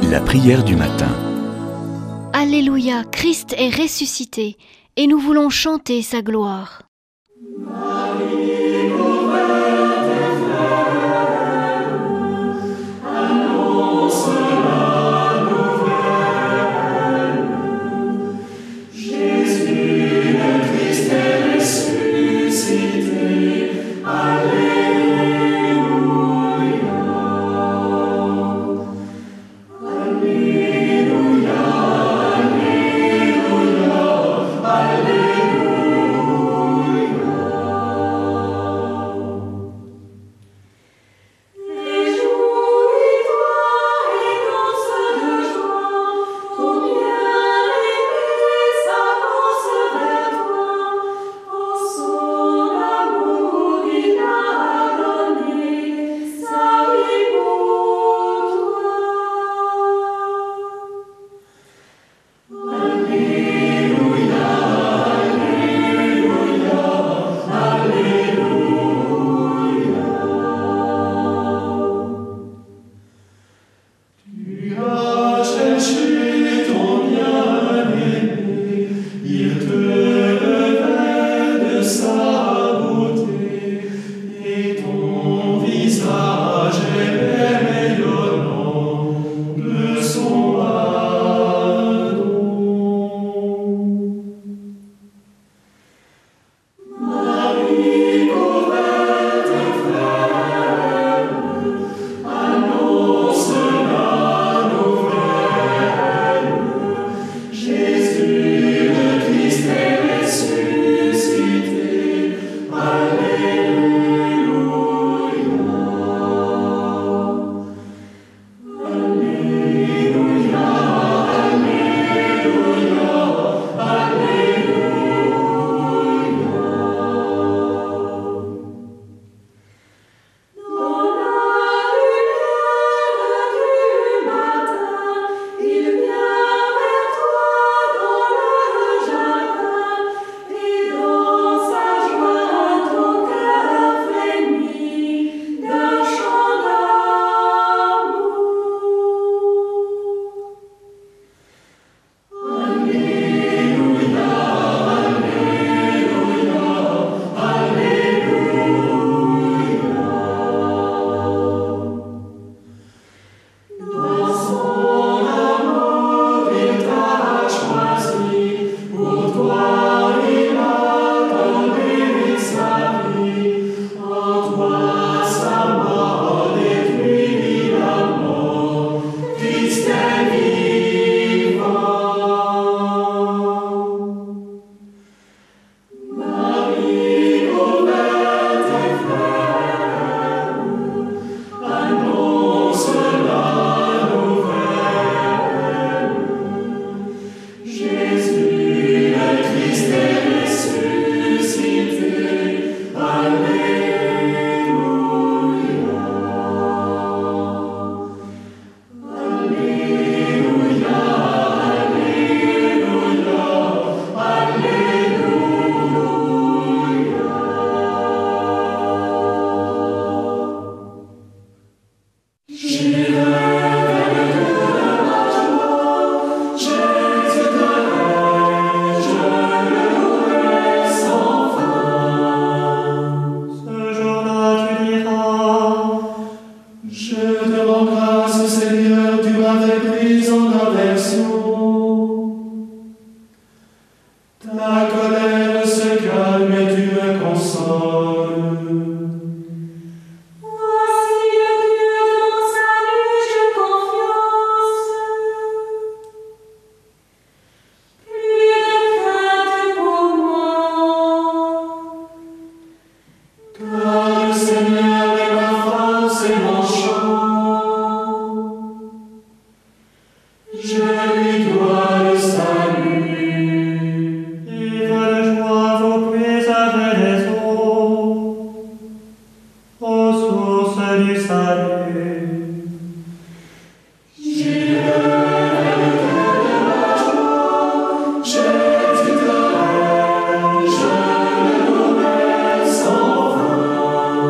La prière du matin. Alléluia, Christ est ressuscité, et nous voulons chanter sa gloire.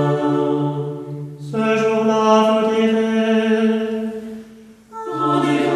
Ce jour-là, vous direz, rendez-vous.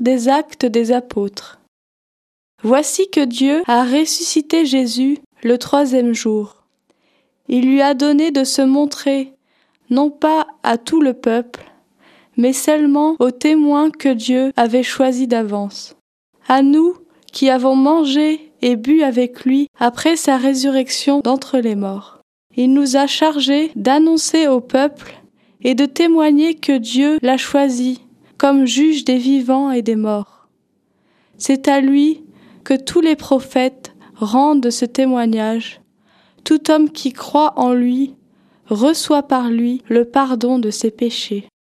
des Actes des Apôtres. Voici que Dieu a ressuscité Jésus le 3e jour. Il lui a donné de se montrer, non pas à tout le peuple, mais seulement aux témoins que Dieu avait choisis d'avance. À nous qui avons mangé et bu avec lui après sa résurrection d'entre les morts. Il nous a chargés d'annoncer au peuple et de témoigner que Dieu l'a choisi comme juge des vivants et des morts. C'est à lui que tous les prophètes rendent ce témoignage. Tout homme qui croit en lui reçoit par lui le pardon de ses péchés.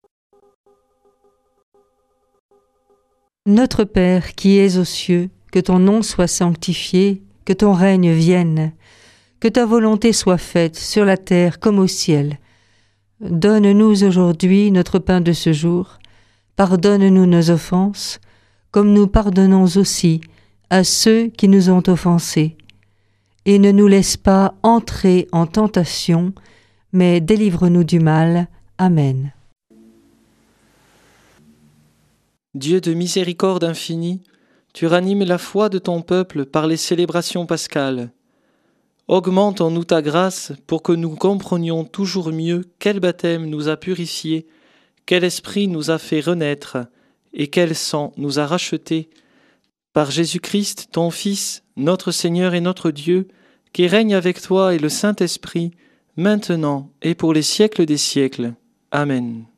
Notre Père qui es aux cieux, que ton nom soit sanctifié, que ton règne vienne, que ta volonté soit faite sur la terre comme au ciel. Donne-nous aujourd'hui notre pain de ce jour. Pardonne-nous nos offenses, comme nous pardonnons aussi à ceux qui nous ont offensés. Et ne nous laisse pas entrer en tentation, mais délivre-nous du mal. Amen. Dieu de miséricorde infinie, tu ranimes la foi de ton peuple par les célébrations pascales. Augmente en nous ta grâce pour que nous comprenions toujours mieux quel baptême nous a purifiés, quel esprit nous a fait renaître et quel sang nous a rachetés. Par Jésus-Christ, ton Fils, notre Seigneur et notre Dieu, qui règne avec toi et le Saint-Esprit, maintenant et pour les siècles des siècles. Amen.